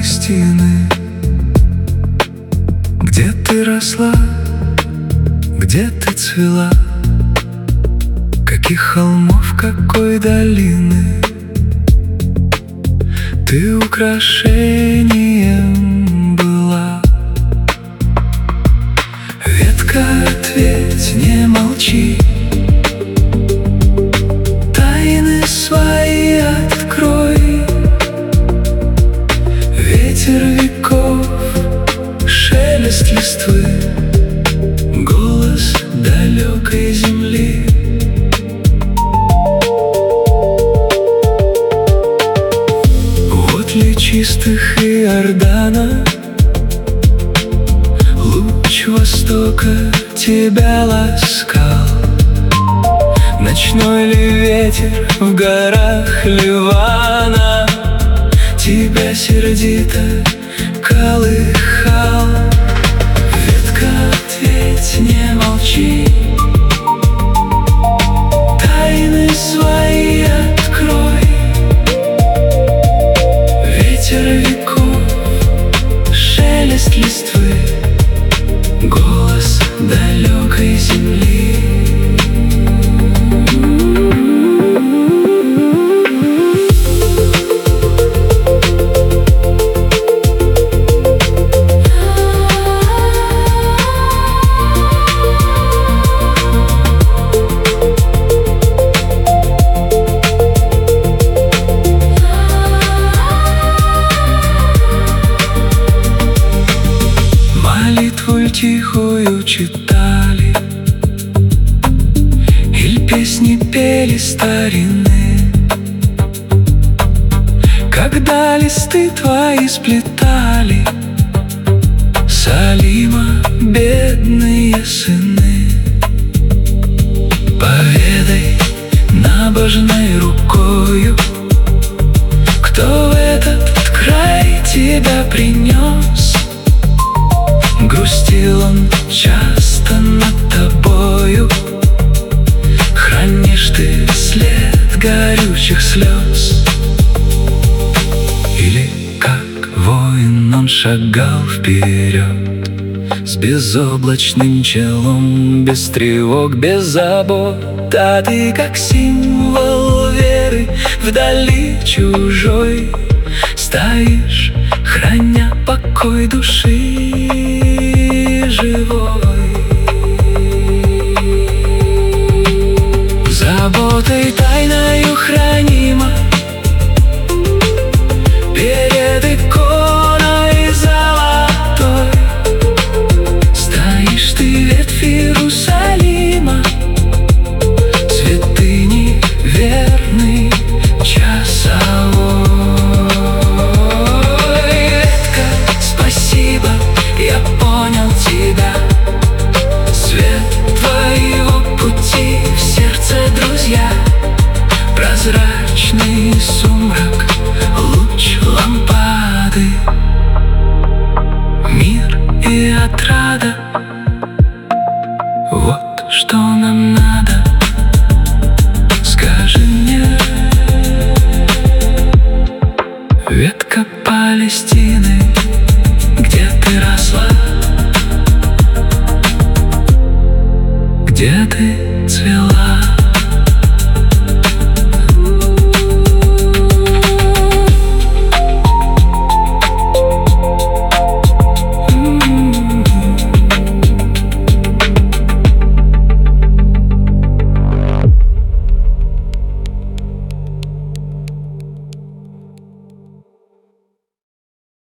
Палестины, где ты росла, где ты цвела, каких холмов, какой долины. Ты украшением была. Ветка, ответь, не молчи, тайны свои открой. Ветер веков, шелест листвы, голос далекой земли. Водли чистых Иордана, луч востока тебя ласкал. Ночной ли ветер в горах Ливана тебя сердито колыхал. Ветка, ответь, не молчи, тайны свои открой. Ветер веков, шелест листвы, голос далекой земли. Молитву тихую читали, или песни пели старины, когда листы твои сплетали Салима бедные сыны. Поведай набожной рукою, кто в этот край тебя принес. Грустил он часто над тобою, хранишь ты след горючих слез. Или как воин он шагал вперед с безоблачным челом, без тревог, без забот. А ты как символ веры вдали чужой стоишь, храня покой души живой. Заботой тайною хранима перед иконой золотой стоишь ты, ветвь Иерусалима, святыни верный часовой. Я понял тебя, свет твоего пути в сердце, друзья. Прозрачный сумрак, луч лампады, мир и отрада. Вот что нам надо, скажи мне. Ветка Палестины.